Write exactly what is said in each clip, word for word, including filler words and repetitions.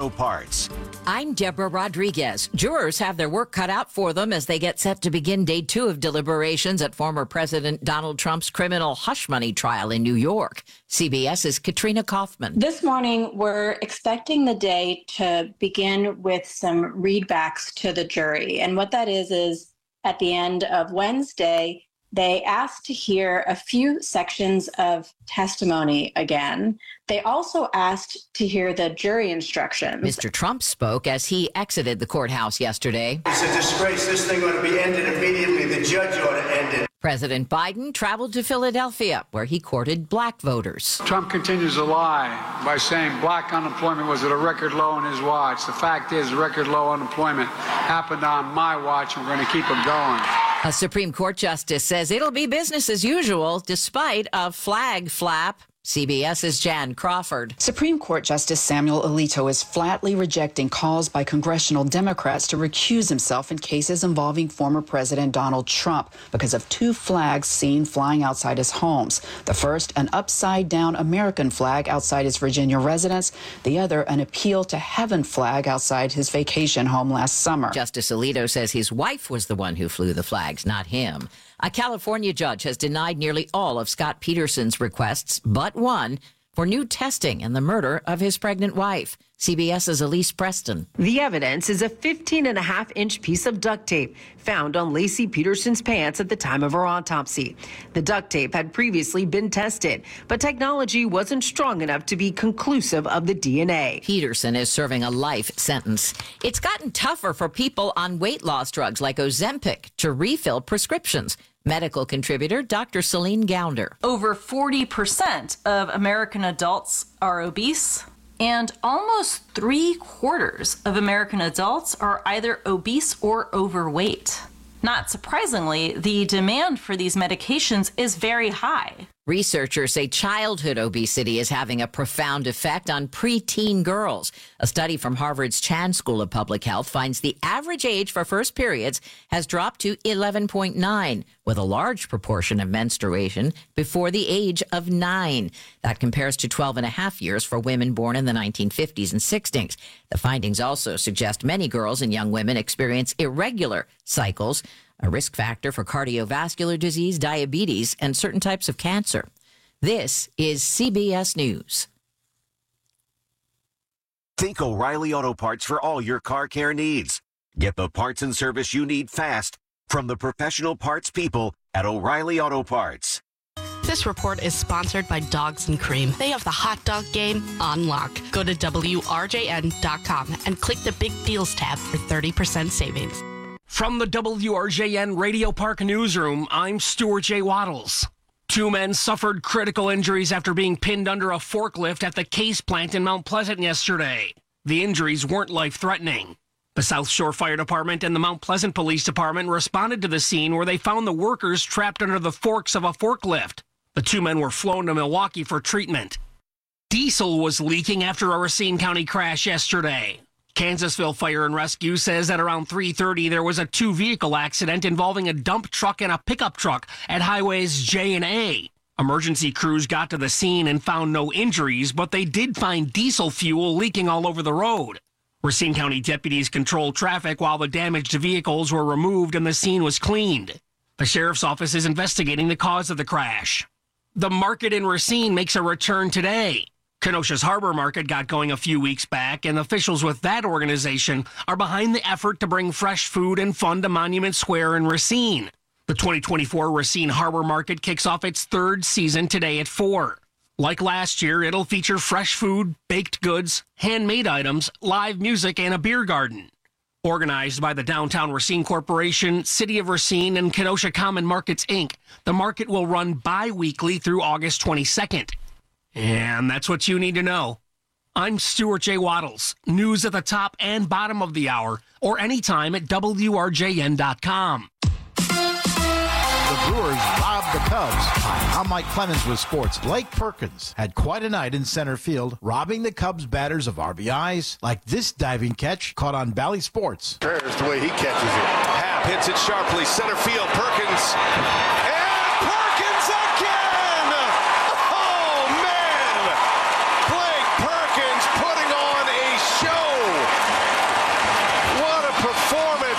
Auto Parts. I'm Deborah Rodriguez. Jurors have their work cut out for them as they get set to begin day two of deliberations at former President Donald Trump's criminal hush money trial in New York. CBS's Katrina Kaufman. This morning, we're expecting the day to begin with some readbacks to the jury. And what that is, is at the end of Wednesday, they asked to hear a few sections of testimony again. They also asked to hear the jury instructions. Mister Trump spoke as he exited the courthouse yesterday. It's a disgrace. This thing ought to be ended immediately. The judge ought to end it. President Biden traveled to Philadelphia, where he courted black voters. Trump continues to lie by saying black unemployment was at a record low on his watch. The fact is, record low unemployment happened on my watch, and we're going to keep it going. A Supreme Court justice says it'll be business as usual despite a flag flap. CBS's Jan Crawford. Supreme Court Justice Samuel Alito is flatly rejecting calls by congressional Democrats to recuse himself in cases involving former President Donald Trump because of two flags seen flying outside his homes. The first, an upside-down American flag outside his Virginia residence. The other, an appeal to heaven flag outside his vacation home last summer. Justice Alito says his wife was the one who flew the flags, not him. A California judge has denied nearly all of Scott Peterson's requests, but one, for new testing in the murder of his pregnant wife. CBS's Elise Preston. The evidence is a fifteen and a half inch piece of duct tape found on Laci Peterson's pants at the time of her autopsy. The duct tape had previously been tested, but technology wasn't strong enough to be conclusive of the D N A. Peterson is serving a life sentence. It's gotten tougher for people on weight loss drugs like Ozempic to refill prescriptions. Medical contributor Doctor Celine Gounder. Over forty percent of American adults are obese, and almost three quarters of American adults are either obese or overweight. Not surprisingly, the demand for these medications is very high. Researchers say childhood obesity is having a profound effect on preteen girls. A study from Harvard's Chan School of Public Health finds the average age for first periods has dropped to eleven point nine, with a large proportion of menstruation before the age of nine. That compares to twelve and a half years for women born in the nineteen fifties and sixties. The findings also suggest many girls and young women experience irregular cycles, a risk factor for cardiovascular disease, diabetes, and certain types of cancer. This is C B S News. Think O'Reilly Auto Parts for all your car care needs. Get the parts and service you need fast from the professional parts people at O'Reilly Auto Parts. This report is sponsored by Dogs and Cream. They have the hot dog game on lock. Go to W R J N dot com and click the Big Deals tab for thirty percent savings. From the W R J N Radio Park Newsroom, I'm Stuart J. Waddles. Two men suffered critical injuries after being pinned under a forklift at the Case plant in Mount Pleasant yesterday. The injuries weren't life-threatening. The South Shore Fire Department and the Mount Pleasant Police Department responded to the scene where they found the workers trapped under the forks of a forklift. The two men were flown to Milwaukee for treatment. Diesel was leaking after a Racine County crash yesterday. Kansasville Fire and Rescue says at around three thirty there was a two-vehicle accident involving a dump truck and a pickup truck at highways J and A. Emergency crews got to the scene and found no injuries, but they did find diesel fuel leaking all over the road. Racine County deputies controlled traffic while the damaged vehicles were removed and the scene was cleaned. The sheriff's office is investigating the cause of the crash. The market in Racine makes a return today. Kenosha's Harbor Market got going a few weeks back, and officials with that organization are behind the effort to bring fresh food and fun to Monument Square in Racine. The twenty twenty-four Racine Harbor Market kicks off its third season today at four. Like last year, it'll feature fresh food, baked goods, handmade items, live music, and a beer garden. Organized by the Downtown Racine Corporation, City of Racine, and Kenosha Common Markets, Incorporated, the market will run bi-weekly through August twenty-second. And that's what you need to know. I'm Stuart J. Waddles. News at the top and bottom of the hour, or anytime at W R J N dot com. The Brewers robbed the Cubs. Hi, I'm Mike Clemens with sports. Blake Perkins had quite a night in center field, robbing the Cubs batters of R B Is, like this diving catch caught on Bally Sports. There's the way he catches it. Happ hits it sharply, center field, Perkins. And Perkins again! Oh, man! Blake Perkins putting on a show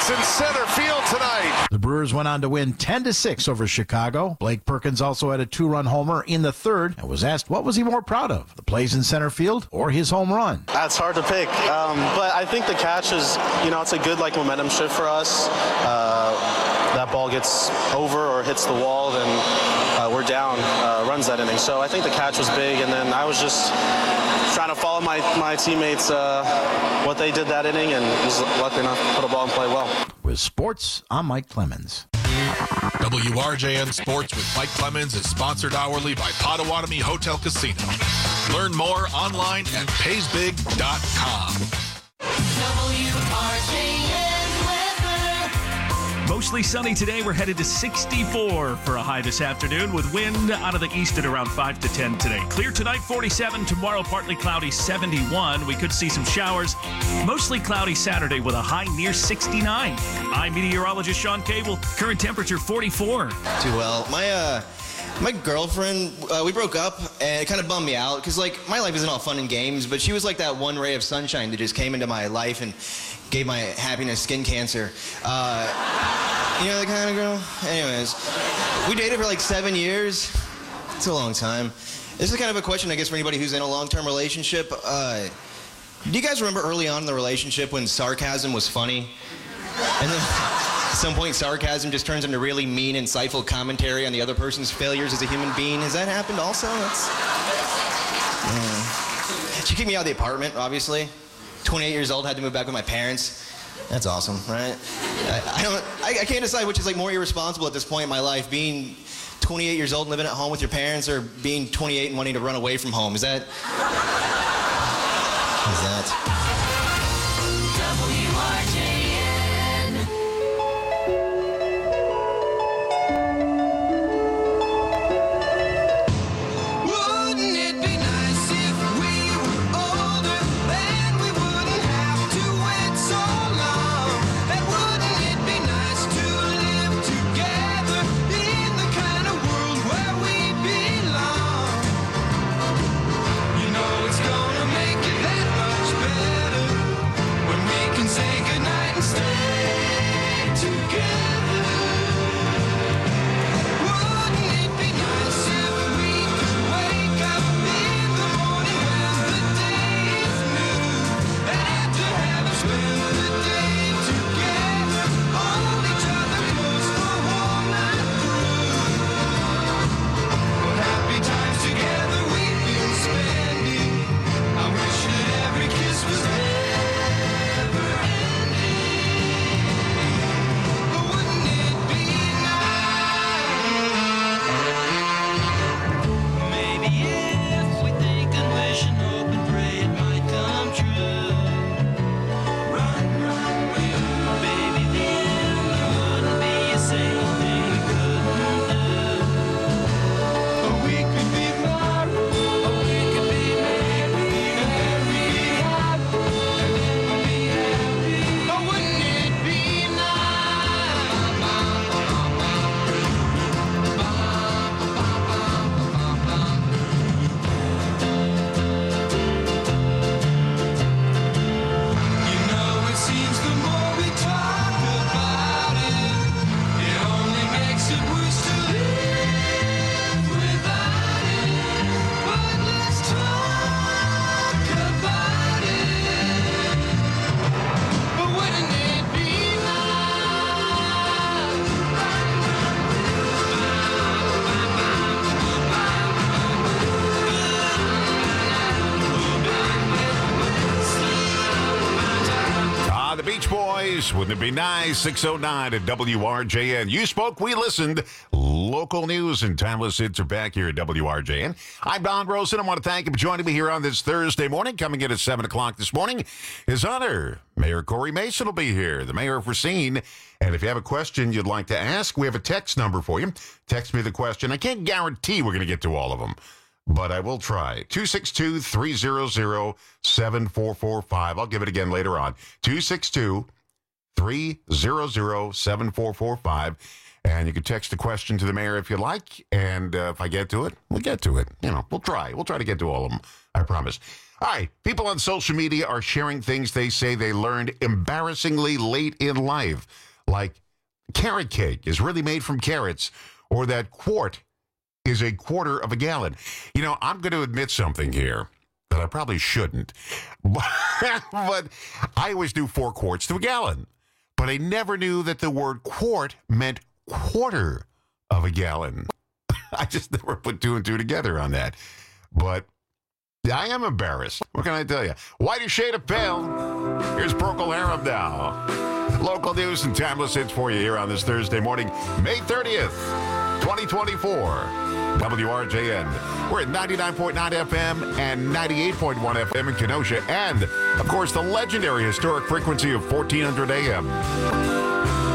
Perkins in center field tonight. The Brewers went on to win ten to six over Chicago. Blake Perkins also had a two-run homer in the third and was asked what was he more proud of, the plays in center field or his home run. That's hard to pick, um, but I think the catch is, you know, it's a good like momentum shift for us. Uh, that ball gets over or hits the wall, then uh, we're down uh, runs that inning. So I think the catch was big, and then I was just trying to follow my, my teammates, uh, what they did that inning, and was lucky enough to put a ball and play well. With sports, I'm Mike Clemens. W R J N Sports with Mike Clemens is sponsored hourly by Potawatomi Hotel Casino. Learn more online at pays big dot com. W R J N weather. Mostly sunny today. We're headed to sixty-four for a high this afternoon with wind out of the east at around five to ten today. Clear tonight, forty-seven. Tomorrow, partly cloudy, seventy-one. We could see some showers. Mostly cloudy Saturday with a high near sixty-nine. I'm meteorologist Sean Cable. Current temperature forty-four. Too well. My, uh... My girlfriend, uh, we broke up, and it kind of bummed me out, because, like, my life isn't all fun and games, but she was like that one ray of sunshine that just came into my life and gave my happiness skin cancer. Uh, you know the kind of girl? Anyways, we dated for like seven years. It's a long time. This is kind of a question, I guess, for anybody who's in a long-term relationship. Uh, do you guys remember early on in the relationship when sarcasm was funny? And then... At some point, sarcasm just turns into really mean, insightful commentary on the other person's failures as a human being. Has that happened also? That's... Yeah. She kicked me out of the apartment, obviously. twenty-eight years old, had to move back with my parents. That's awesome, right? I, I don't. I, I can't decide which is like more irresponsible at this point in my life: being twenty-eight years old and living at home with your parents, or being twenty-eight and wanting to run away from home. Is that? Is that? W R J N. Wouldn't it be nice? six oh nine at W R J N. You spoke, we listened. Local news and timeless hits are back here at W R J N. I'm Don Rosen. I want to thank you for joining me here on this Thursday morning. Coming in at seven o'clock this morning, His Honor, Mayor Corey Mason will be here, the mayor of Racine. And if you have a question you'd like to ask, we have a text number for you. Text me the question. I can't guarantee we're going to get to all of them, but I will try. two six two, three hundred, seven four four five. I'll give it again later on. two six two, three hundred, seven four four five. And you can text the question to the mayor if you like. And uh, if I get to it, we'll get to it. You know, we'll try. We'll try to get to all of them. I promise. All right, people on social media are sharing things they say they learned embarrassingly late in life, like carrot cake is really made from carrots, or that quart is a quarter of a gallon. You know, I'm going to admit something here that I probably shouldn't, but, but I always knew four quarts to a gallon, but I never knew that the word quart meant quarter of a gallon. I just never put two and two together on that, but I am embarrassed. What can I tell you? Whiter shade of pale. Here's Procol Harum now. Local news and timeless hits for you here on this Thursday morning, May thirtieth, twenty twenty-four. W R J N. We're at ninety-nine point nine F M and ninety-eight point one F M in Kenosha, and, of course, the legendary historic frequency of fourteen hundred A M.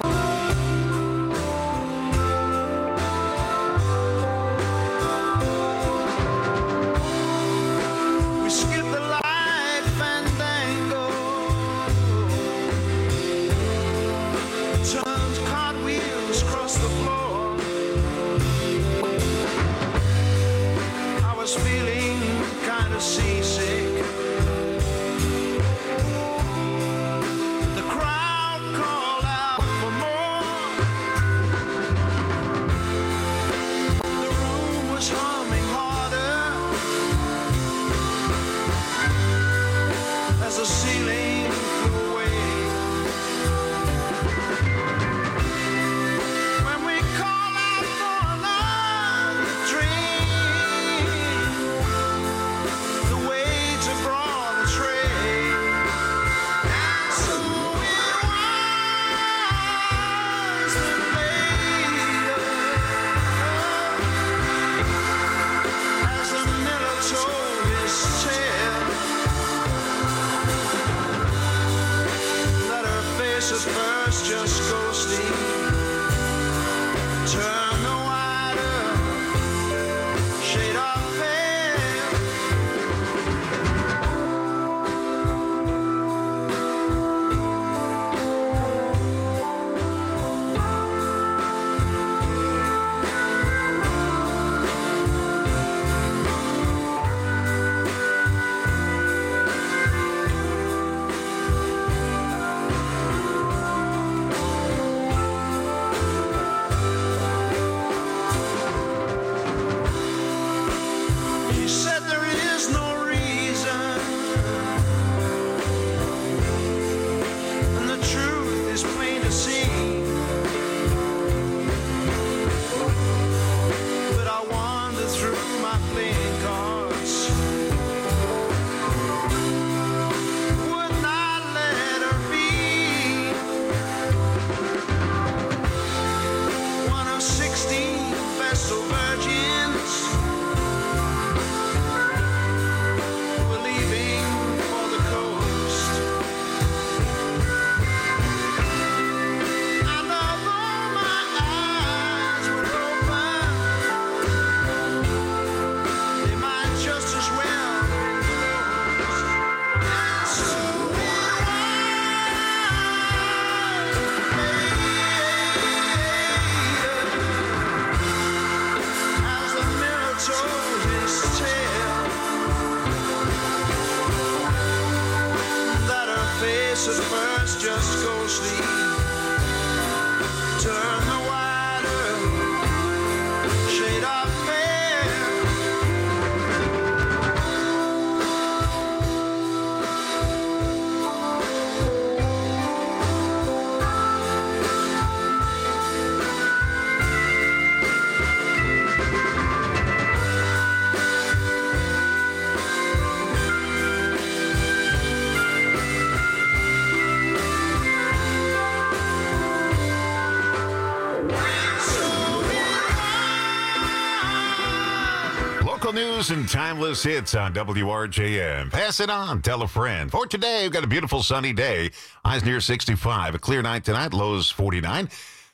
News and timeless hits on W R J M. Pass it on. Tell a friend. For today, we've got a beautiful sunny day. Highs near sixty-five. A clear night tonight. Lows forty-nine.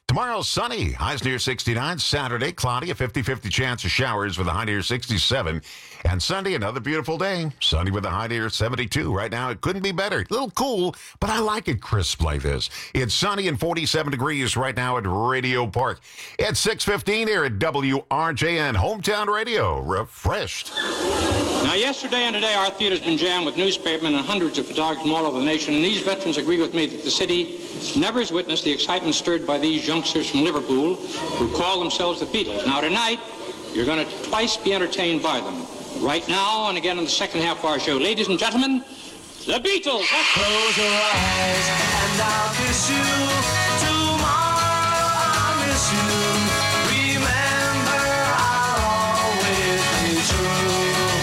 Tomorrow, sunny. Highs near sixty-nine. Saturday, cloudy. A fifty-fifty chance of showers with a high near sixty-seven. And Sunday, another beautiful day. Sunny with a high near seventy-two. Right now, it couldn't be better. A little cool, but I like it crisp like this. It's sunny and forty-seven degrees right now at Radio Park. It's six fifteen here at W R J N. Hometown Radio. Refreshed. Now, yesterday and today, our theater's been jammed with newspapermen and hundreds of photographers from all over the nation, and these veterans agree with me that the city never has witnessed the excitement stirred by these youngsters from Liverpool who call themselves the Beatles. Now, tonight, you're going to twice be entertained by them. Right now, and again in the second half of our show. Ladies and gentlemen, the Beatles. Close your eyes and I'll kiss you. Tomorrow I'll miss you. Remember, I'll always be true.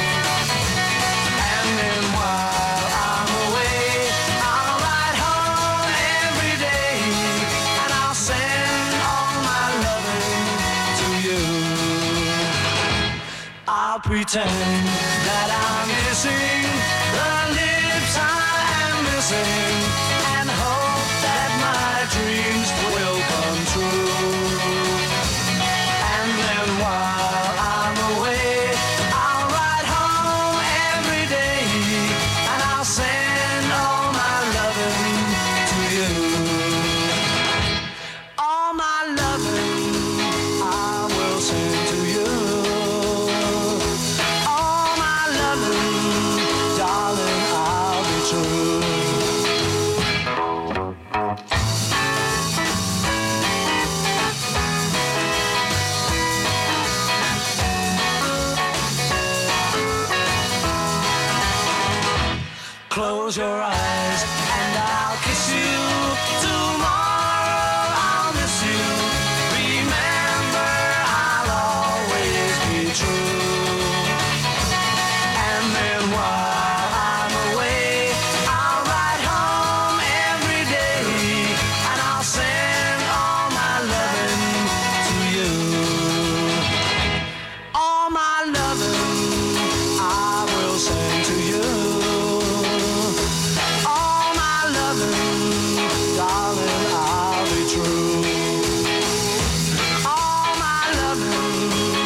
And then while I'm away, I'll ride home every day, and I'll send all my loving to you. I'll pretend that I'm missing the lips I am missing, and hope that my dreams will come true. And then while I'm away, I'll ride home every day, and I'll send all my loving to you. All my loving I will send to you. All my loving, darling, I'll be true. Close your eyes and I'll kiss you. Tomorrow I'll miss you. Remember, I'll always be true. And then while I'm away, I'll ride home every day, and I'll send all my loving to you. All my loving I will send to you. All my loving, darling, I'll be true. All my loving,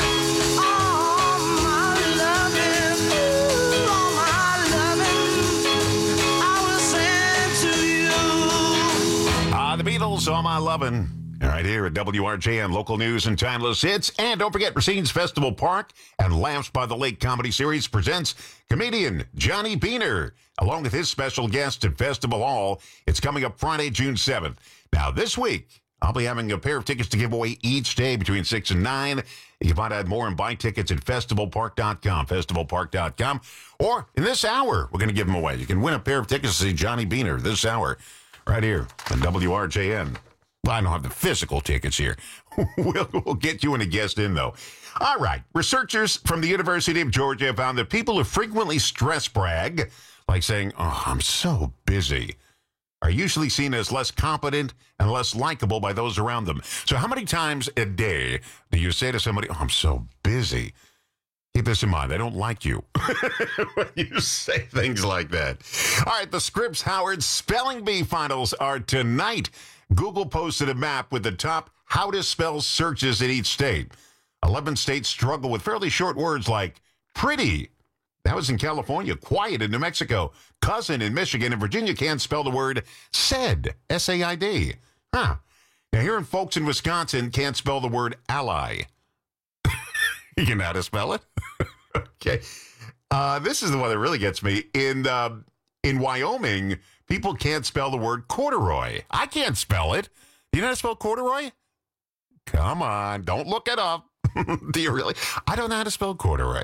all my loving, ooh, all my loving, I will send to you. Ah, the Beatles, All My Lovin'. Right here at W R J N, local news and timeless hits. And don't forget, Racine's Festival Park and Laughs by the Lake Comedy Series presents comedian Johnny Beaner, along with his special guest at Festival Hall. It's coming up Friday, June seventh. Now, this week, I'll be having a pair of tickets to give away each day between six and nine. You can find out more and buy tickets at festival park dot com, festival park dot com. Or in this hour, we're going to give them away. You can win a pair of tickets to see Johnny Beaner this hour, right here on W R J N. Well, I don't have the physical tickets here. we'll, we'll get you and a guest in, though. All right. Researchers from the University of Georgia found that people who frequently stress brag, like saying, oh, I'm so busy, are usually seen as less competent and less likable by those around them. So how many times a day do you say to somebody, oh, I'm so busy? Keep this in mind. They don't like you when you say things like that. All right. The Scripps Howard Spelling Bee finals are tonight. Google posted a map with the top how to spell searches in each state. eleven states struggle with fairly short words like pretty. That was in California. Quiet in New Mexico. Cousin in Michigan. And Virginia can't spell the word said. S A I D. Huh. Now, here in folks in Wisconsin can't spell the word ally. You know how to spell it? Okay. Uh, this is the one that really gets me. In uh, in Wyoming, people can't spell the word corduroy. I can't spell it. Do you know how to spell corduroy? Come on. Don't look it up. Do you really? I don't know how to spell corduroy.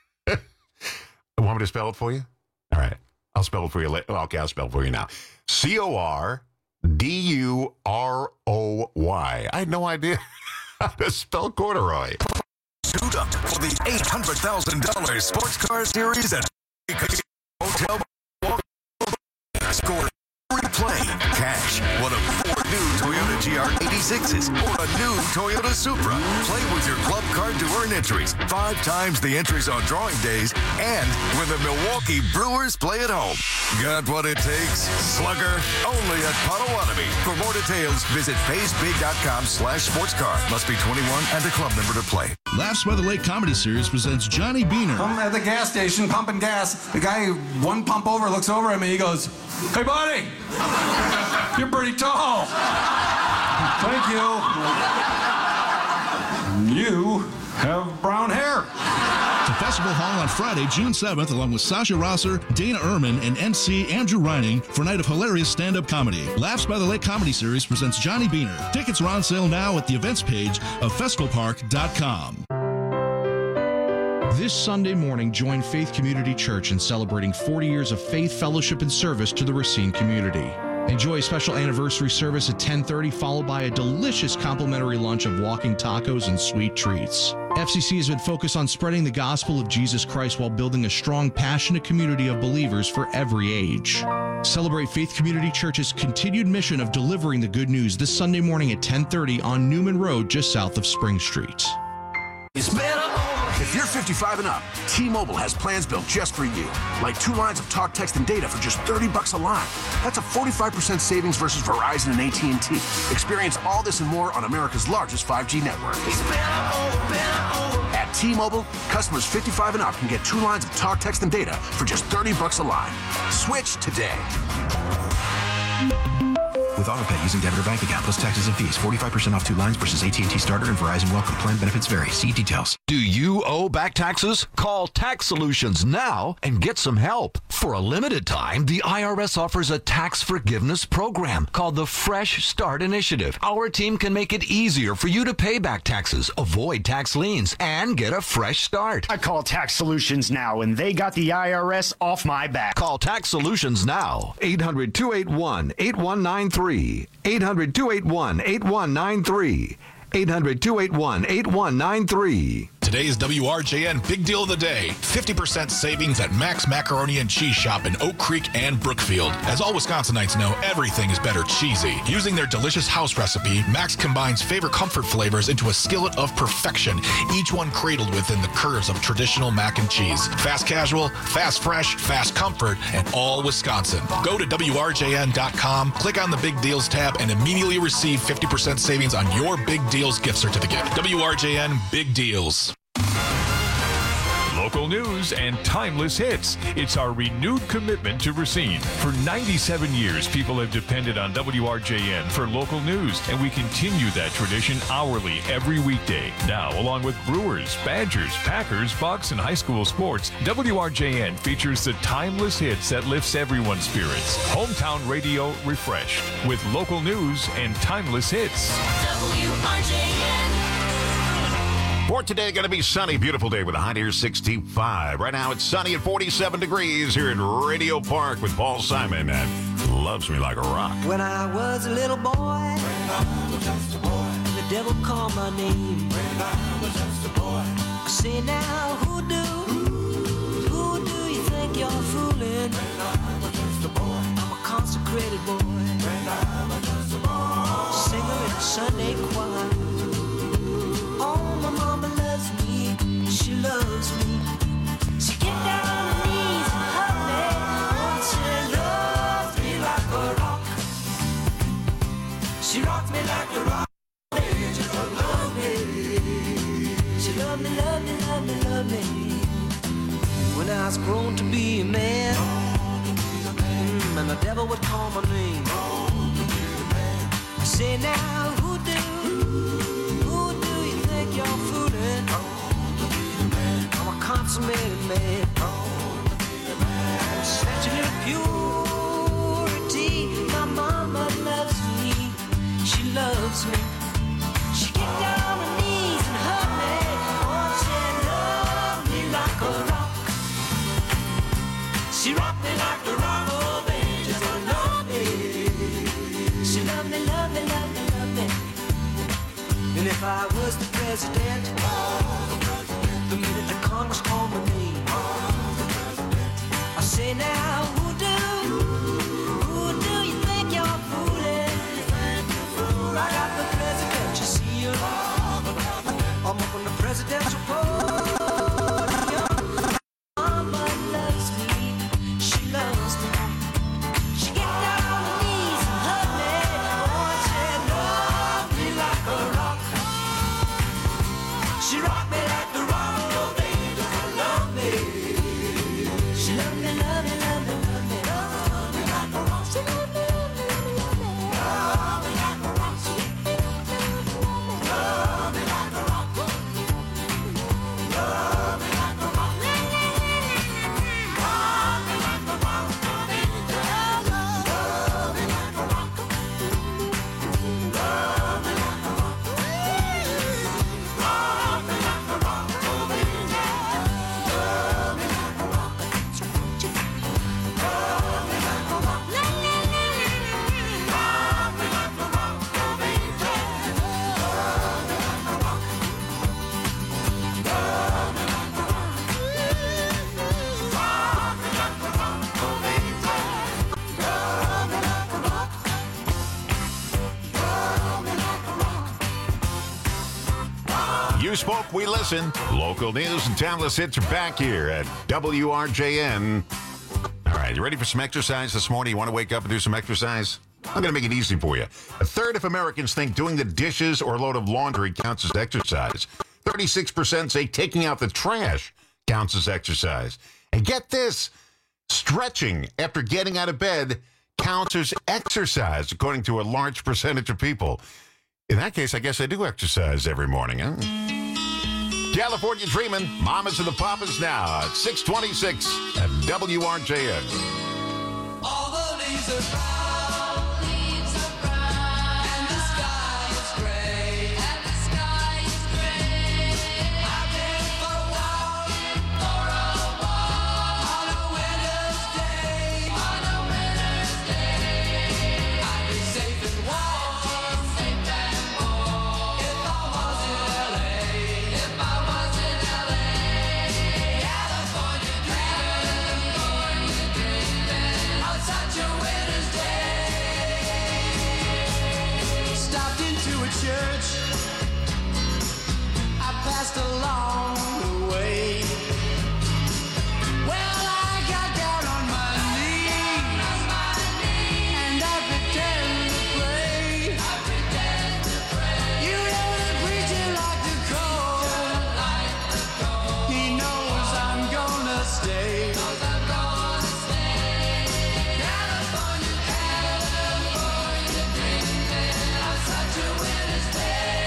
Want me to spell it for you? All right. I'll spell it for you later. Okay, I'll spell it for you now. C O R D U R O Y. I had no idea how to spell corduroy. Suit up for the eight hundred thousand dollars Sports Car Series at Hotel. Score, replay, cash one of four new Toyota G R eighty-sixes or a new Toyota Supra. Play with your club card to earn entries. Five times the entries on drawing days and when the Milwaukee Brewers play at home. Got what it takes? Slugger, only at Potawatomi. For more details, visit phasebig.com slash sports car. Must be twenty-one and a club member to play. Laughs by the Lake Comedy Series presents Johnny Beaner. I'm at the gas station pumping gas. The guy one pump over looks over at me. He goes, "Hey, buddy, you're pretty tall." "Thank you. You have brown hair." To Festival Hall on Friday, June seventh, along with Sasha Rosser, Dana Ehrman, and M C Andrew Reining for a night of hilarious stand-up comedy. Laughs by the Lake Comedy Series presents Johnny Beaner. Tickets are on sale now at the events page of festival park dot com. This Sunday morning, join Faith Community Church in celebrating forty years of faith, fellowship, and service to the Racine community. Enjoy a special anniversary service at ten thirty, followed by a delicious complimentary lunch of walking tacos and sweet treats. F C C has been focused on spreading the gospel of Jesus Christ while building a strong, passionate community of believers for every age. Celebrate Faith Community Church's continued mission of delivering the good news this Sunday morning at ten thirty on Newman Road, just south of Spring Street. It's better. If you're fifty-five and up, T-Mobile has plans built just for you. Like two lines of talk, text, and data for just thirty bucks a line. That's a forty-five percent savings versus Verizon and A T and T. Experience all this and more on America's largest five G network. At T-Mobile, customers fifty-five and up can get two lines of talk, text, and data for just thirty bucks a line. Switch today. With AutoPay using debit or bank account plus taxes and fees. forty-five percent off two lines versus A T and T Starter and Verizon Welcome. Plan benefits vary. See details. Do you owe back taxes? Call Tax Solutions now and get some help. For a limited time, the I R S offers a tax forgiveness program called the Fresh Start Initiative. Our team can make it easier for you to pay back taxes, avoid tax liens, and get a fresh start. I call Tax Solutions now, and they got the I R S off my back. Call Tax Solutions now. eight hundred, two eight one, eight one nine three. eight hundred, two eight one, eight one nine three. eight hundred, two eight one, eight one nine three. Today's W R J N Big Deal of the Day. fifty percent savings at Max Macaroni and Cheese Shop in Oak Creek and Brookfield. As all Wisconsinites know, everything is better cheesy. Using their delicious house recipe, Max combines favorite comfort flavors into a skillet of perfection, each one cradled within the curves of traditional mac and cheese. Fast casual, fast fresh, fast comfort, and all Wisconsin. Go to W R J N dot com, click on the Big Deals tab, and immediately receive fifty percent savings on your Big Deals gift certificate. W R J N Big Deals. Local news and timeless hits. It's our renewed commitment to Racine. For ninety-seven years, people have depended on W R J N for local news, and we continue that tradition hourly every weekday. Now, along with Brewers, Badgers, Packers, Bucks, and high school sports, W R J N features the timeless hits that lifts everyone's spirits. Hometown radio refreshed with local news and timeless hits. W R J N. For today, going to be sunny, beautiful day with a high near sixty-five. Right now, it's sunny at forty-seven degrees here in Radio Park with Paul Simon and Loves Me Like a Rock. When I was a little boy, when I was just a boy, the devil called my name. When I was just a boy, I say now, who do, who do you think you're fooling? When I was just a boy, I'm a consecrated boy. When I was just a boy, singer in a Sunday choir. Oh, my mama loves me, she loves me. She get down on her knees and hug me. Oh, she loves me like a rock. She rocks me like a rock. She love me. She love me, love me, love me, love me. When I was grown to be a man, mm, and the devil would call my name. I say now, who do? You're fooling. I'm a consummated man. Statue of purity. My mama loves me. She loves me. She get down on her knees and hug me. Oh, she loves me like a rock. She rocked me like the rock. Oh, baby, just love me. She loved me, love me, love me, love me. And if I was the president, the minute the Congress called my name, I say now, who do, who do you think you're fooling? You spoke, we listened. Local news and timeless hits are back here at W R J N. All right, you ready for some exercise this morning? You want to wake up and do some exercise? I'm going to make it easy for you. A third of Americans think doing the dishes or a load of laundry counts as exercise. thirty-six percent say taking out the trash counts as exercise. And get this, stretching after getting out of bed counts as exercise, according to a large percentage of people. In that case, I guess I do exercise every morning, huh? California Dreamin', Mamas and the Papas now at six twenty-six at W R J N. All the leaves are brown, leaves are brown, and the sky is gray, and the sky is gray. I've been for a walk, for a walk, on a winter's day, on a winter's day. I'd be safe and warm, safe and warm, if I was in L A, if I was in L A. California dreaming, California dreaming, on such a winter's day. Stopped into a church, I passed along the way. Well, I got down on my knees, and I pretend to pray. I pretend to pray. You know the preacher like the cold. He knows I'm gonna stay. California, California dreaming on such a winter's day.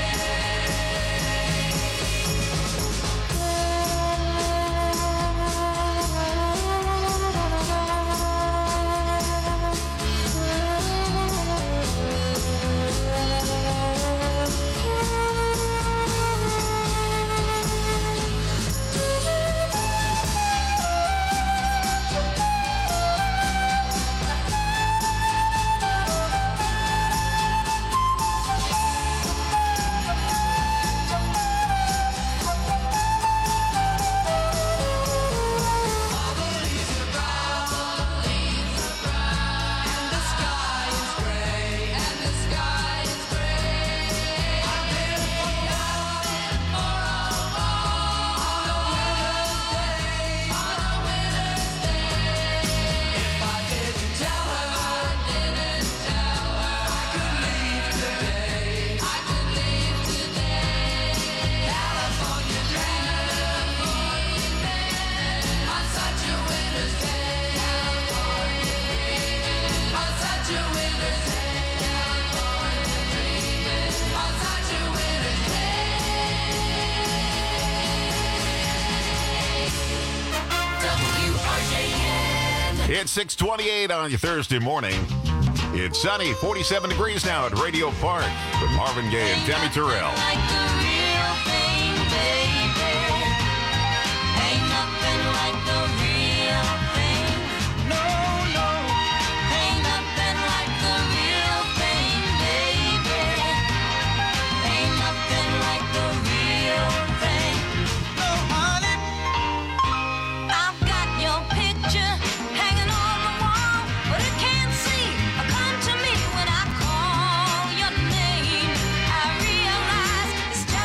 It's six twenty-eight on your Thursday morning. It's sunny, forty-seven degrees now at Radio Park with Marvin Gaye and Tammy Terrell. It's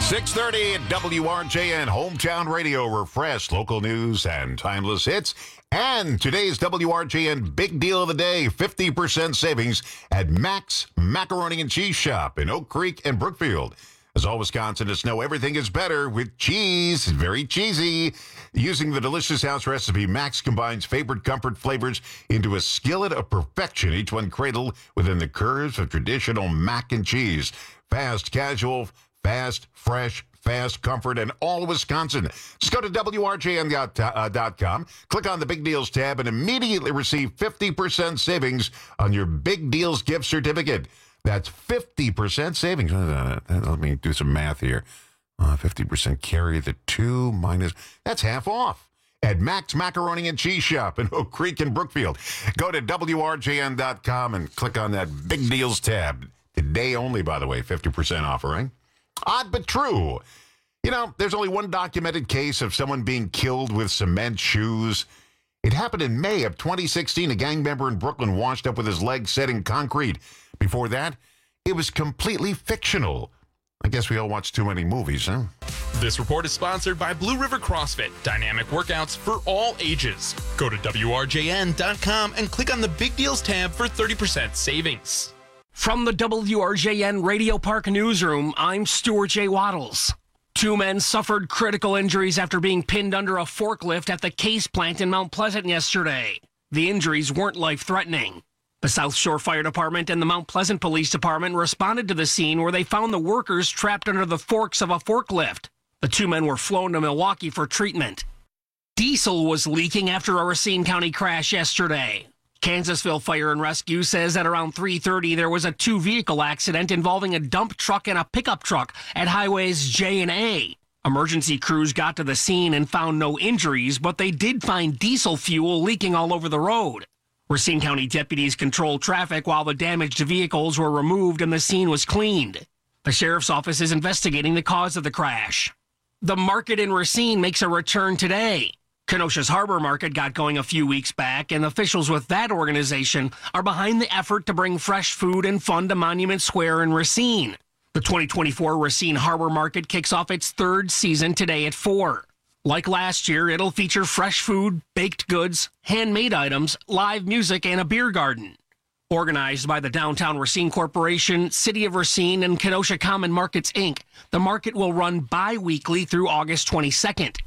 six thirty at W R J N, Hometown Radio, refresh local news and timeless hits. And today's W R J N Big Deal of the Day, fifty percent savings at Max Macaroni and Cheese Shop in Oak Creek and Brookfield. As all Wisconsinists know, everything is better with cheese. Very cheesy. Using the delicious house recipe, Max combines favorite comfort flavors into a skillet of perfection, each one cradled within the curves of traditional mac and cheese. Fast, casual, fast, fresh, fast, comfort, and all Wisconsin. Just go to W R J N dot com, click on the Big Deals tab, and immediately receive fifty percent savings on your Big Deals gift certificate. That's fifty percent savings. Let me do some math here. Uh, fifty percent carry the two minus, that's half off at Max Macaroni and Cheese Shop in Oak Creek and Brookfield. Go to W R J N dot com and click on that Big Deals tab. Today only, by the way, fifty percent offering. Odd but true. You know, there's only one documented case of someone being killed with cement shoes. It happened in May of twenty sixteen. A gang member in Brooklyn washed up with his legs set in concrete. Before that, it was completely fictional. I guess we all watch too many movies, huh? This report is sponsored by Blue River CrossFit, dynamic workouts for all ages. Go to W R J N dot com and click on the Big Deals tab for thirty percent savings. From the W R J N Radio Park Newsroom, I'm Stuart J. Waddles. Two men suffered critical injuries after being pinned under a forklift at the Case plant in Mount Pleasant yesterday. The injuries weren't life-threatening. The South Shore Fire Department and the Mount Pleasant Police Department responded to the scene where they found the workers trapped under the forks of a forklift. The two men were flown to Milwaukee for treatment. Diesel was leaking after a Racine County crash yesterday. Kansasville Fire and Rescue says at around three thirty there was a two-vehicle accident involving a dump truck and a pickup truck at highways J and A. Emergency crews got to the scene and found no injuries, but they did find diesel fuel leaking all over the road. Racine County deputies controlled traffic while the damaged vehicles were removed and the scene was cleaned. The sheriff's office is investigating the cause of the crash. The market in Racine makes a return today. Kenosha's Harbor Market got going a few weeks back, and officials with that organization are behind the effort to bring fresh food and fun to Monument Square in Racine. The twenty twenty-four Racine Harbor Market kicks off its third season today at four. Like last year, it'll feature fresh food, baked goods, handmade items, live music, and a beer garden. Organized by the Downtown Racine Corporation, City of Racine, and Kenosha Common Markets, Incorporated, the market will run bi-weekly through August twenty-second.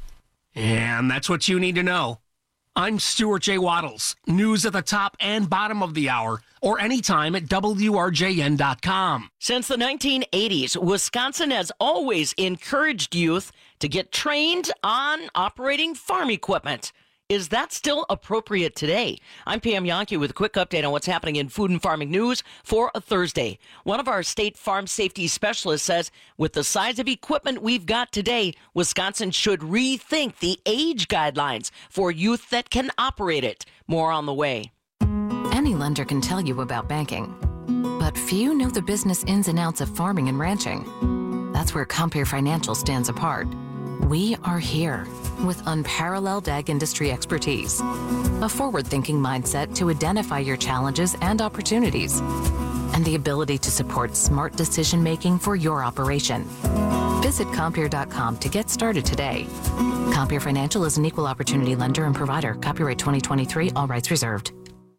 And that's what you need to know. I'm Stuart J. Waddles. News at the top and bottom of the hour, or anytime at W R J N dot com. Since the nineteen eighties, Wisconsin has always encouraged youth to get trained on operating farm equipment. Is that still appropriate today? I'm Pam Yonke with a quick update on what's happening in food and farming news for a Thursday. One of our state farm safety specialists says with the size of equipment we've got today, Wisconsin should rethink the age guidelines for youth that can operate it. More on the way. Any lender can tell you about banking, but few know the business ins and outs of farming and ranching. That's where Compeer Financial stands apart. We are here with unparalleled ag industry expertise, a forward-thinking mindset to identify your challenges and opportunities, and the ability to support smart decision-making for your operation. Visit Compeer dot com to get started today. Compeer Financial is an equal opportunity lender and provider. Copyright twenty twenty-three, all rights reserved.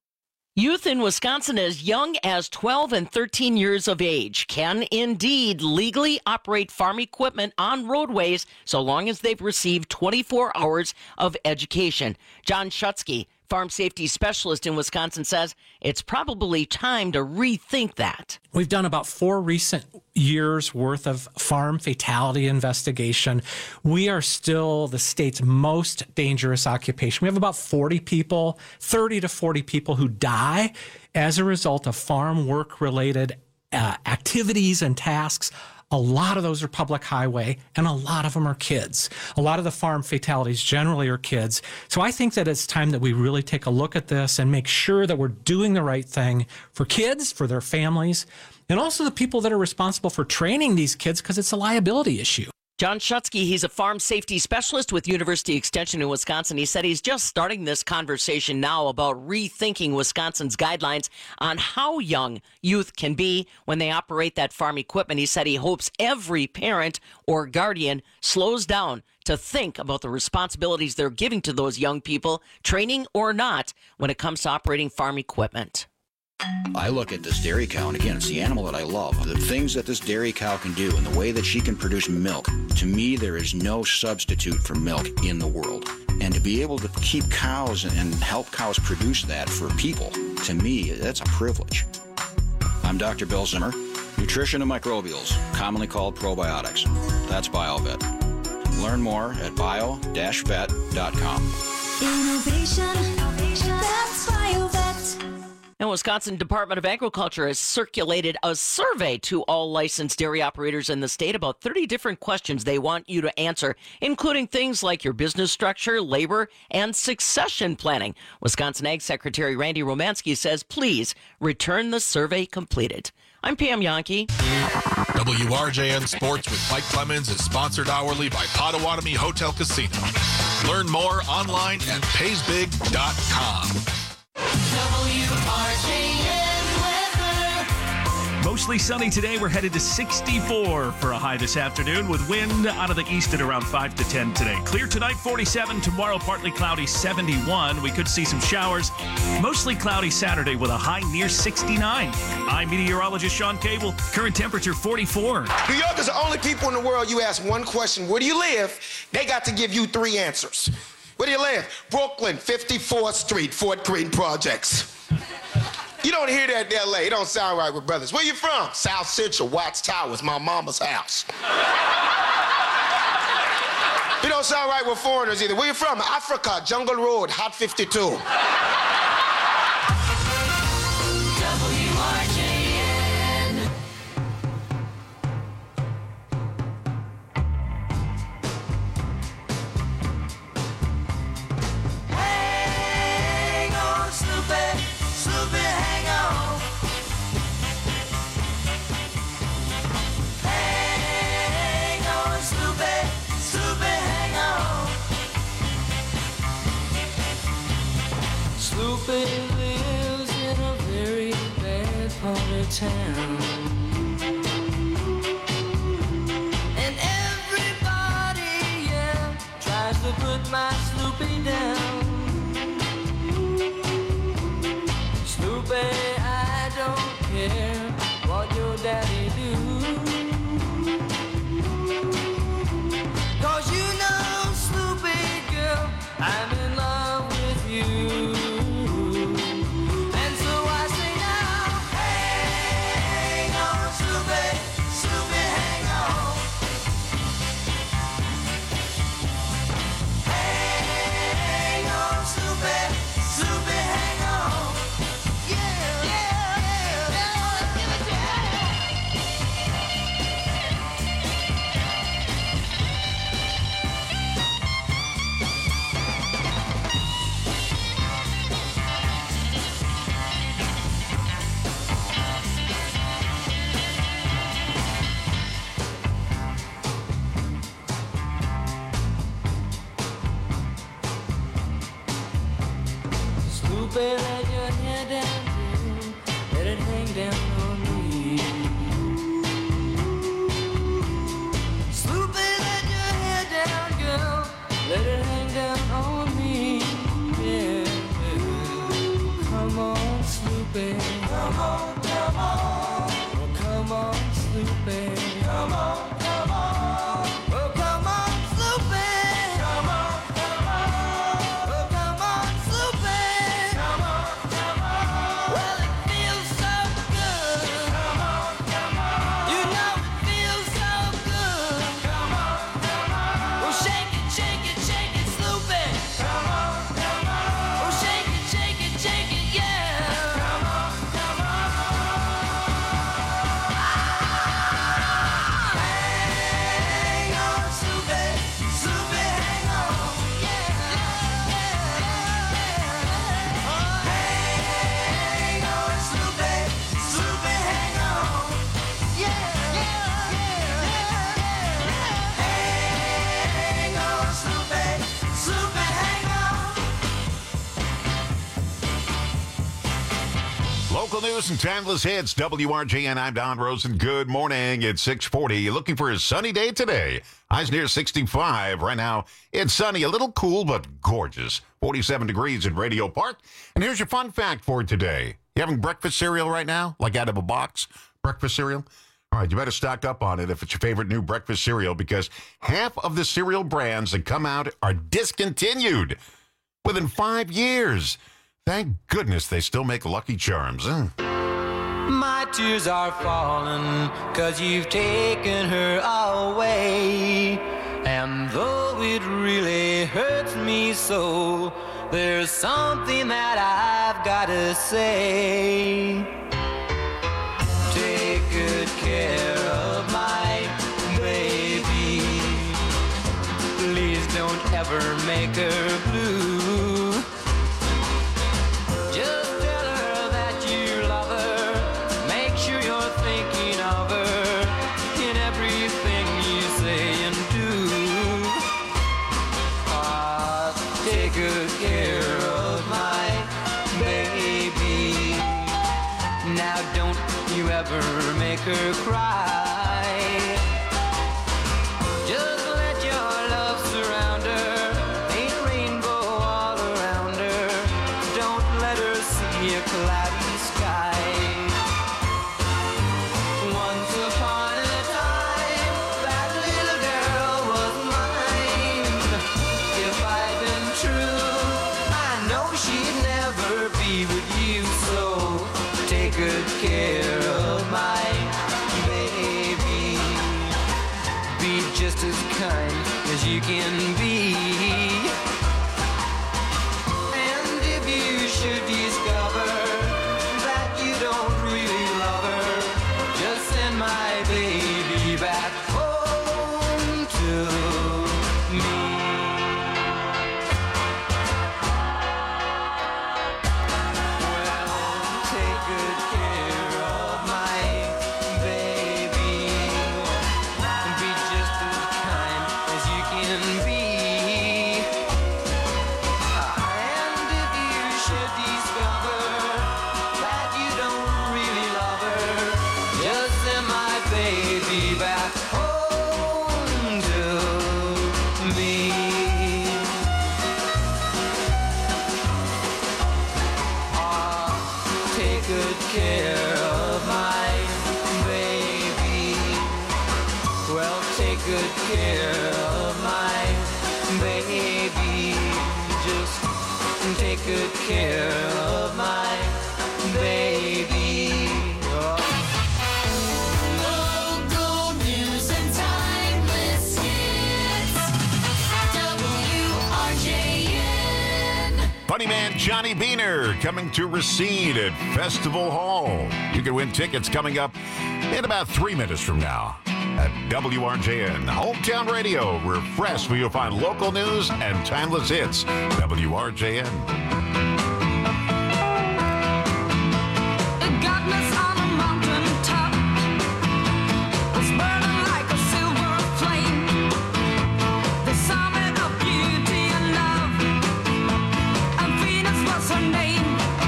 Youth in Wisconsin as young as twelve and thirteen years of age can indeed legally operate farm equipment on roadways so long as they've received twenty-four hours of education. John Schutzke, farm safety specialist in Wisconsin, says it's probably time to rethink that. We've done about four recent years worth of farm fatality investigation. We are still the state's most dangerous occupation. We have about forty people, thirty to forty people who die as a result of farm work-related uh, activities and tasks. A lot of those are public highway, and a lot of them are kids. A lot of the farm fatalities generally are kids. So I think that it's time that we really take a look at this and make sure that we're doing the right thing for kids, for their families, and also the people that are responsible for training these kids, because it's a liability issue. John Schutzke, he's a farm safety specialist with University Extension in Wisconsin. He said he's just starting this conversation now about rethinking Wisconsin's guidelines on how young youth can be when they operate that farm equipment. He said he hopes every parent or guardian slows down to think about the responsibilities they're giving to those young people, training or not, when it comes to operating farm equipment. I look at this dairy cow, and again, it's the animal that I love. The things that this dairy cow can do and the way that she can produce milk, to me, there is no substitute for milk in the world. And to be able to keep cows and help cows produce that for people, to me, that's a privilege. I'm Doctor Bill Zimmer, nutrition and microbials, commonly called probiotics. That's BioVet. Learn more at bio dash vet dot com. Innovation, that's BioVet. The Wisconsin Department of Agriculture has circulated a survey to all licensed dairy operators in the state about thirty different questions they want you to answer, including things like your business structure, labor, and succession planning. Wisconsin Ag Secretary Randy Romanski says, please return the survey completed. I'm Pam Yonke. W R J N Sports with Mike Clemens is sponsored hourly by Potawatomi Hotel Casino. Learn more online at pays big dot com. W R J N weather. Mostly sunny today. We're headed to sixty-four for a high this afternoon with wind out of the east at around five to ten today. Clear tonight, forty-seven. Tomorrow, partly cloudy, seventy-one. We could see some showers. Mostly cloudy Saturday with a high near sixty-nine. I'm meteorologist Sean Cable. Current temperature forty-four. New Yorkers are the only people in the world you ask one question, where do you live? They got to give you three answers. Where do you live? Brooklyn, fifty-fourth Street, Fort Greene Projects. You don't hear that in L A. It don't sound right with brothers. Where you from? South Central, Watts Towers, my mama's house. It don't sound right with foreigners either. Where you from? Africa, Jungle Road, Hot fifty-two. W R J N. Hang on, Snoopy, Snoopy, hang on. Hang on, Snoopy, Snoopy, hang on. Snoopy lives in a very bad part of town. And everybody, yeah, tries to put my Snoopy down. Snoopy, I don't care what your daddy do. 'Cause you know, Snoopy girl, I'm in love with you. And so I say now, hang on, Snoopy, Snoopy, hang on. Hang on, Snoopy, Snoopy, hang on. Yeah, yeah, yeah, yeah, give it to Snoopy, let your hair down, girl. Let it hang down on me. Snoopy, let your hair down, girl. Let it hang down on me. Yeah. Come on, Snoopy. Come on, come on. Oh, come on, Snoopy. Come on, come on. Oh, come on, Snoopy. Come on, come on. Oh, come on, Snoopy. Come on, come on. Well, it feels so good. Come on, come on. You know it feels so good. Come on, come on. Oh, shake it, shake it, shake it, Snoopy. Come on, come on. Oh, shake it, shake it, shake it, yeah. Come on, come on. Local news and timeless hits. W R J N, I'm Don Rosen. Good morning. It's six forty. Looking for a sunny day today. Highs near sixty-five. Right now, it's sunny, a little cool, but gorgeous. forty-seven degrees in Radio Park. And here's your fun fact for today. You having breakfast cereal right now? Like out of a box? Breakfast cereal? All right, you better stock up on it if it's your favorite new breakfast cereal, because half of the cereal brands that come out are discontinued within five years. Thank goodness they still make Lucky Charms. Huh? My tears are falling 'cause you've taken her away. And though it really hurts me so, there's something that I've got to say. Take good care of my baby. Please don't ever make her blue. Just tell her that you love her. Make sure you're thinking of her in everything you say and do. Ah, take good care of my baby. Now don't you ever make her cry. Just let your love surround her. Paint a rainbow all around her. Don't let her see a cloudy sky. Once upon a time, that little girl was mine. If I'd been true, I know she'd never be with you. So take good care of my baby. Be just as kind as you can be. And if you should discover that you don't really love her, just send my baby back home to me. Take good care of my baby. Be just as kind as you can be. And if you should discover that you don't really love her, just send my baby back home to me. Take good care of my baby. Well, take good care of my baby. Just take good care of my baby. Local news and timeless hits. W R J N. Funny man Johnny Beaner coming to Racine at Festival Hall. You can win tickets coming up in about three minutes from now at W R J N. Hometown Radio, refreshed where you'll find local news and timeless hits. W R J N. Godless on a mountain top was burning like a silver flame. The summit of beauty and love, and Venus was her name.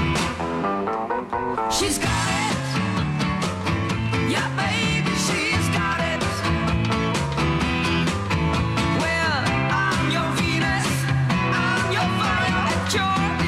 She's got it, yeah, baby, she's got it. Well, I'm your Venus, I'm your fire at your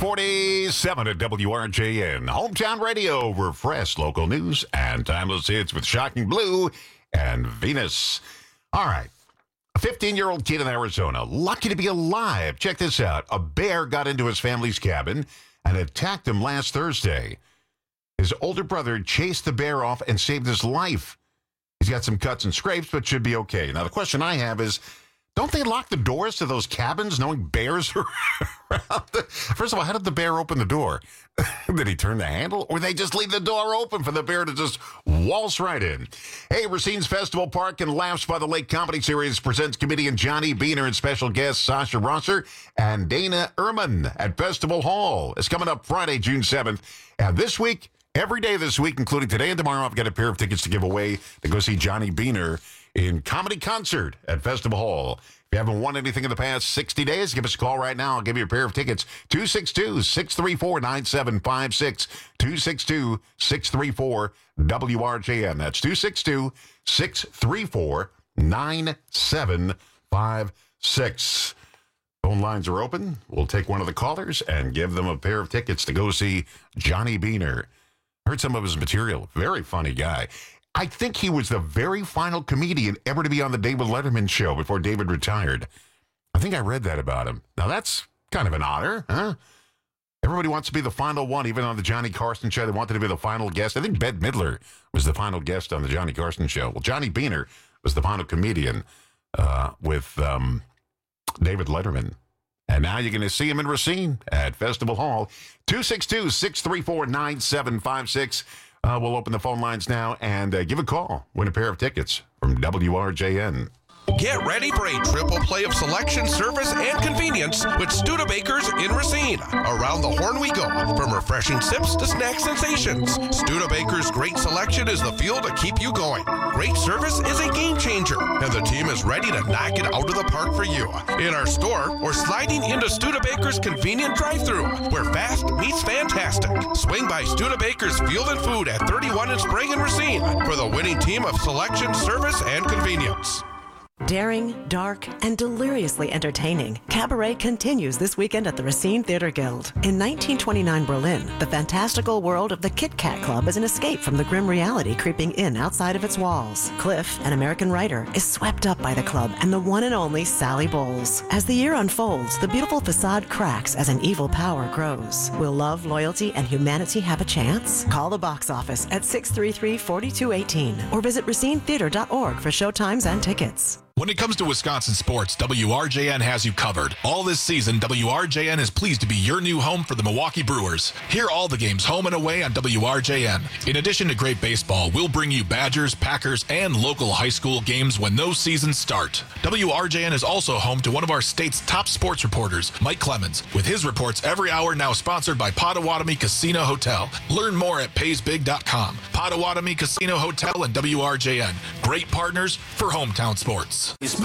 forty-seven at W R J N. Hometown Radio, refresh local news and timeless hits with Shocking Blue and Venus. All right. A fifteen-year-old kid in Arizona, lucky to be alive. Check this out. A bear got into his family's cabin and attacked him last Thursday. His older brother chased the bear off and saved his life. He's got some cuts and scrapes, but should be okay. Now, the question I have is, don't they lock the doors to those cabins knowing bears are around? First of all, how did the bear open the door? Did he turn the handle? Or they just leave the door open for the bear to just waltz right in? Hey, Racine's Festival Park and Laughs by the Lake Comedy Series presents comedian Johnny Beaner and special guests Sasha Rosser and Dana Ehrman at Festival Hall. It's coming up Friday, June seventh. And this week, every day this week, including today and tomorrow, I've got a pair of tickets to give away to go see Johnny Beaner in comedy concert at Festival Hall. If you haven't won anything in the past sixty days, give us a call right now. I'll give you a pair of tickets. two six two, six three four, nine seven five six. two six two, six three four, W R J N. That's two six two, six three four, nine seven five six. Phone lines are open. We'll take one of the callers and give them a pair of tickets to go see Johnny Beaner. Heard some of his material. Very funny guy. I think he was the very final comedian ever to be on the David Letterman show before David retired. I think I read that about him. Now, that's kind of an honor, huh? Everybody wants to be the final one, even on the Johnny Carson show. They wanted to be the final guest. I think Bette Midler was the final guest on the Johnny Carson show. Well, Johnny Beaner was the final comedian uh, with um, David Letterman. And now you're going to see him in Racine at Festival Hall. two six two, six three four, nine seven five six. Uh, we'll open the phone lines now and uh, give a call. Win a pair of tickets from W R J N. Get ready for a triple play of selection, service, and convenience with Studebakers in Racine. Around the horn we go, from refreshing sips to snack sensations. Studebakers' great selection is the fuel to keep you going. Great service is a game changer, and the team is ready to knock it out of the park for you. In our store, or sliding into Studebakers' convenient drive-thru, where fast meets fantastic. Swing by Studebakers Field and Food at thirty-one in Sprague and Racine for the winning team of selection, service, and convenience. Daring, dark, and deliriously entertaining, Cabaret continues this weekend at the Racine Theater Guild. In nineteen twenty-nine Berlin, the fantastical world of the Kit Kat Club is an escape from the grim reality creeping in outside of its walls. Cliff, an American writer, is swept up by the club and the one and only Sally Bowles. As the year unfolds, the beautiful facade cracks as an evil power grows. Will love, loyalty, and humanity have a chance? Call the box office at six three three, four two one eight or visit racine theater dot org for showtimes and tickets. When it comes to Wisconsin sports, W R J N has you covered. All this season, W R J N is pleased to be your new home for the Milwaukee Brewers. Hear all the games home and away on W R J N. In addition to great baseball, we'll bring you Badgers, Packers, and local high school games when those seasons start. W R J N is also home to one of our state's top sports reporters, Mike Clemens, with his reports every hour, now sponsored by Potawatomi Casino Hotel. Learn more at pays big dot com. Potawatomi Casino Hotel and W R J N. Great partners for hometown sports.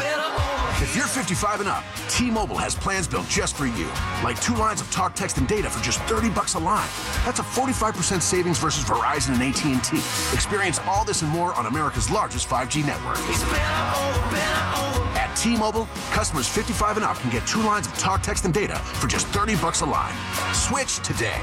If you're fifty-five and up, T-Mobile has plans built just for you. Like two lines of talk, text, and data for just thirty bucks a line. That's a forty-five percent savings versus Verizon and A T and T. Experience all this and more on America's largest five G network. At T-Mobile, customers fifty-five and up can get two lines of talk, text, and data for just thirty bucks a line. Switch today.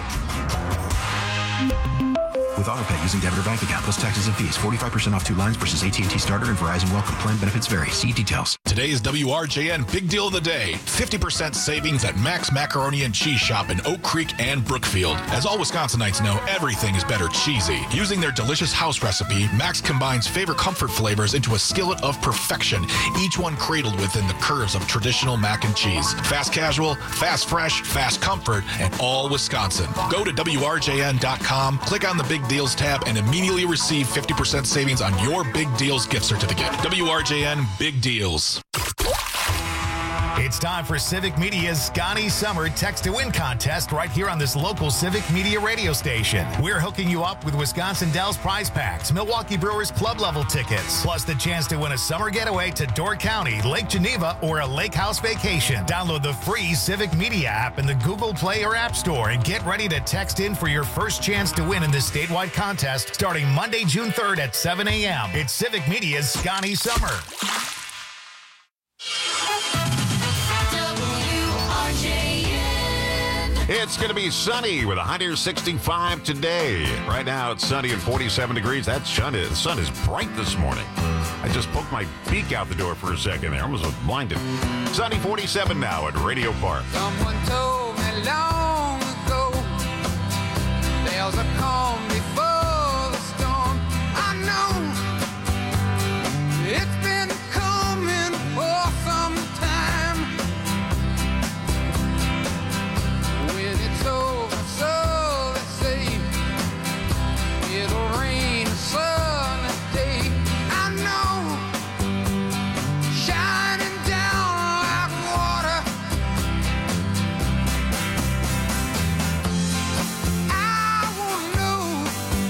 With AutoPay using debit or bank account plus taxes and fees, forty-five percent off two lines versus A T and T Starter and Verizon Welcome. Plan benefits vary. See details. Today's W R J N Big Deal of the Day. fifty percent savings at Max Macaroni and Cheese Shop in Oak Creek and Brookfield. As all Wisconsinites know, everything is better cheesy. Using their delicious house recipe, Max combines favorite comfort flavors into a skillet of perfection, each one cradled within the curves of traditional mac and cheese. Fast casual, fast fresh, fast comfort, and all Wisconsin. Go to W R J N dot com, click on the Big Deals tab, and immediately receive fifty percent savings on your Big Deals gift certificate. W R J N Big Deals. It's time for Civic Media's Scotty Summer Text to Win contest right here on this local Civic Media radio station. We're hooking you up with Wisconsin Dells prize packs, Milwaukee Brewers club level tickets, plus the chance to win a summer getaway to Door County, Lake Geneva, or a lake house vacation. Download the free Civic Media app in the Google Play or App Store and get ready to text in for your first chance to win in this statewide contest starting Monday, June third at seven a.m. It's Civic Media's Scotty Summer. It's going to be sunny with a high near sixty-five today. Right now it's sunny and forty-seven degrees. That sun is, the sun is bright this morning. I just poked my beak out the door for a second there. I almost was blinded. Sunny forty-seven now at Radio Park. Someone told me long ago there's a calm before the storm. I know it's been coming for some time. When it's over, so they say it'll rain a sunny day. I know, shining down like water. I wanna know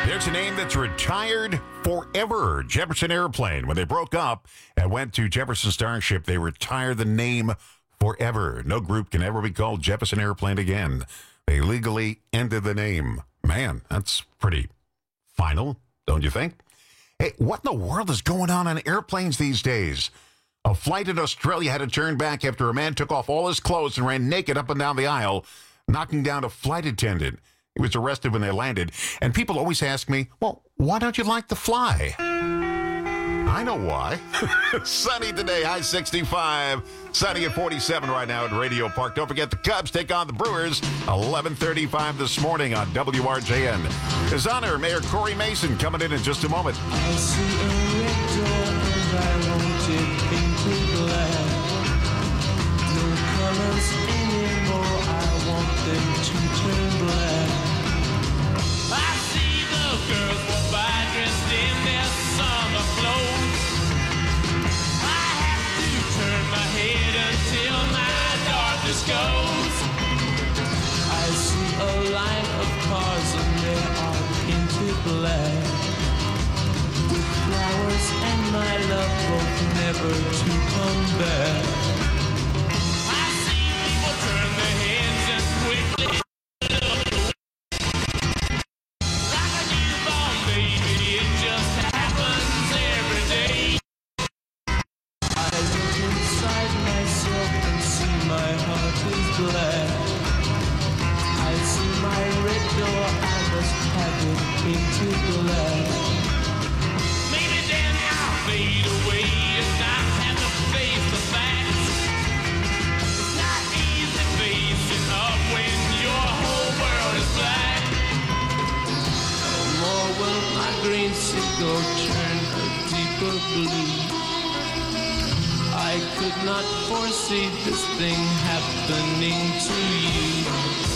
There's a name that's retired forever. Jefferson Airplane. When they broke up and went to Jefferson Starship, they retired the name forever. No group can ever be called Jefferson Airplane again. They legally ended the name. Man, that's pretty final, don't you think? Hey, what in the world is going on on airplanes these days? A flight in Australia had to turn back after a man took off all his clothes and ran naked up and down the aisle, knocking down a flight attendant. He was arrested when they landed. And people always ask me, well, why don't you like to fly? I know why. Sunny today, high sixty-five. Sunny at forty-seven right now at Radio Park. Don't forget the Cubs take on the Brewers. eleven thirty-five this morning on W R J N. His Honor, Mayor Corey Mason coming in in just a moment. I see a red door and I want it painted black. No colors anymore, I want them to turn black. I see the girls go by dressed in their summer clothes. I have to turn my head until my darkness goes. I see a line of cars and they are painted black, with flowers and my love both never to come back. I see people turn their heads and quickly look away. Like a newborn baby, it just happens every day. I look inside myself and see my heart is black. I see my red door, I must have it painted black. Maybe then I'll fade away and not have to face the facts. It's not easy facing up when your whole world is black. No more will my green seagull turn a deeper blue. I could not foresee this thing happening to you.